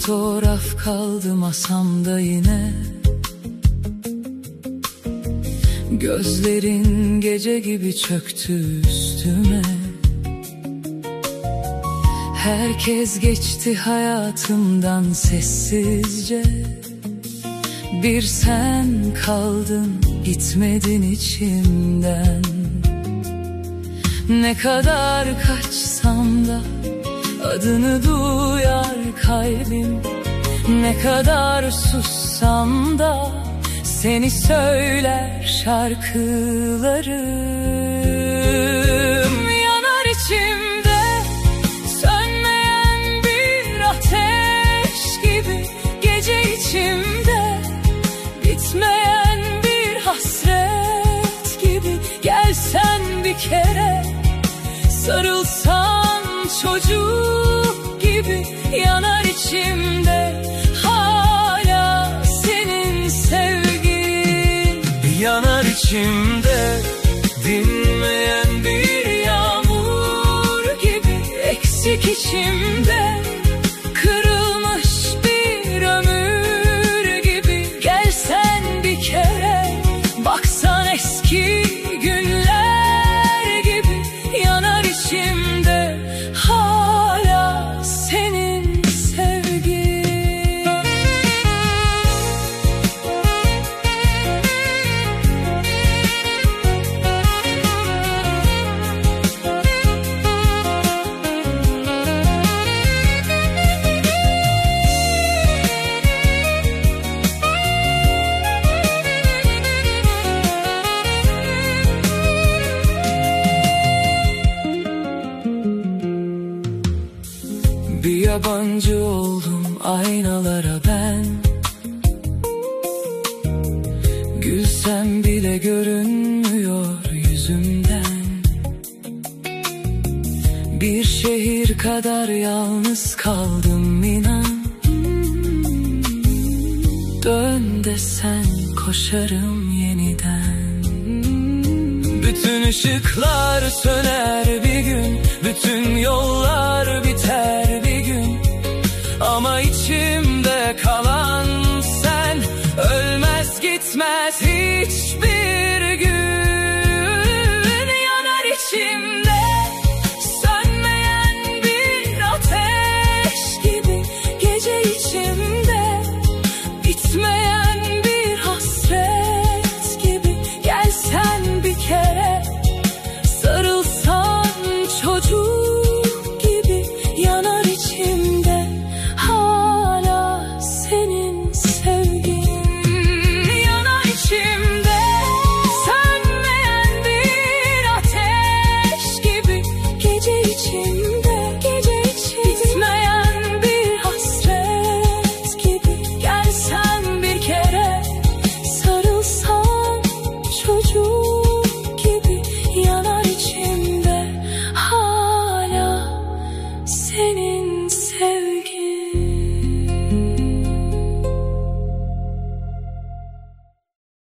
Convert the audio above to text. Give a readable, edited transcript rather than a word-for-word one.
fotoğraf kaldı masamda yine. Gözlerin gece gibi çöktü üstüme. Herkes geçti hayatımdan sessizce. Bir sen kaldın, gitmedin içimden. Ne kadar kaçsam da adını duyar kalbim. Ne kadar sussam da seni söyler şarkılarım. Yanar içimde sönmeyen bir ateş gibi, gece içimde bitmeyen bir hasret gibi. Gelsen bir kere, sarılsan çocuk gibi. Yanar içimde hala senin sevgin. Yanar içimde dinmeyen bir yağmur gibi. Eksik içimde kırılmış bir ömür gibi. Gelsen bir kere, baksan eski günler gibi. Yanar içimde hala senin sevgin. Bir yabancı oldum aynalara ben. Gülsem bile görünmüyor yüzümden. Bir şehir kadar yalnız kaldım inan. Dön desen koşarım yeniden. Bütün ışıklar söner bir gün, bütün yollar biter bir gün. Ama içimde kalan sen, ölmez gitmez hiçbir